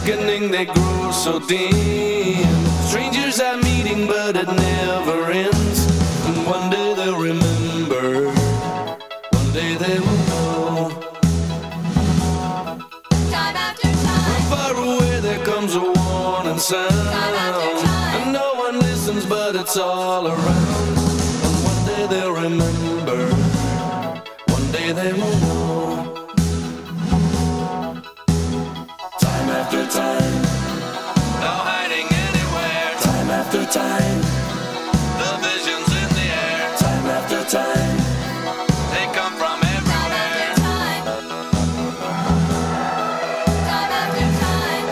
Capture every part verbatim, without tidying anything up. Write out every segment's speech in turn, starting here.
darkening, they grow so dim. Strangers are meeting, but it never ends. And one day they'll remember, one day they will know. Time after time. Far away there comes a warning sound. Time after time. And no one listens, but it's all around. And one day they'll remember, one day they will know. Time after time, no hiding anywhere. Time after time, the visions in the air. Time after time, they come from everywhere. Time after time.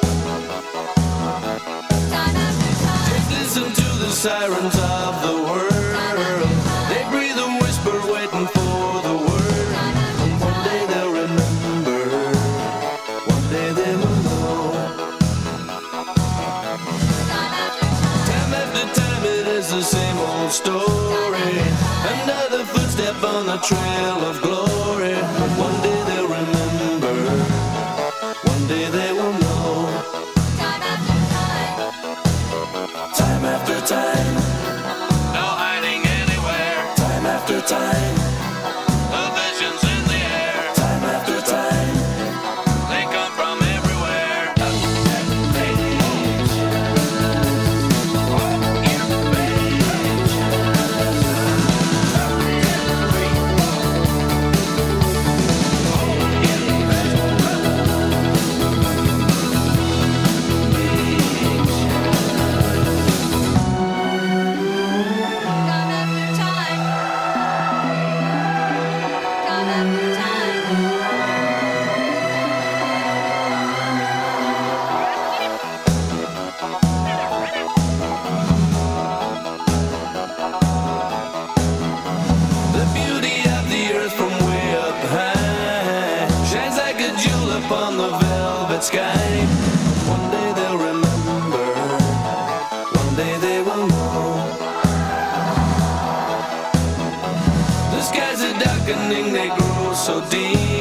Time after time. Just listen to the sirens of the world. They breathe a whisper waiting for the word. And one day they'll remember, one day they will know. Time after time. Time after time it is the same old story. Another footstep on the trail of glory. One day they'll remember, one day they will know. Time after time. Time after time, no hiding anywhere. Time after time, the visions in the air. Time after time, they come from everywhere. Time after time. Time after time. The beauty of the earth from way up high shines like a jewel upon the velvet sky. One day they'll remember, one day they will know. The skies are darkening, they grow so dim.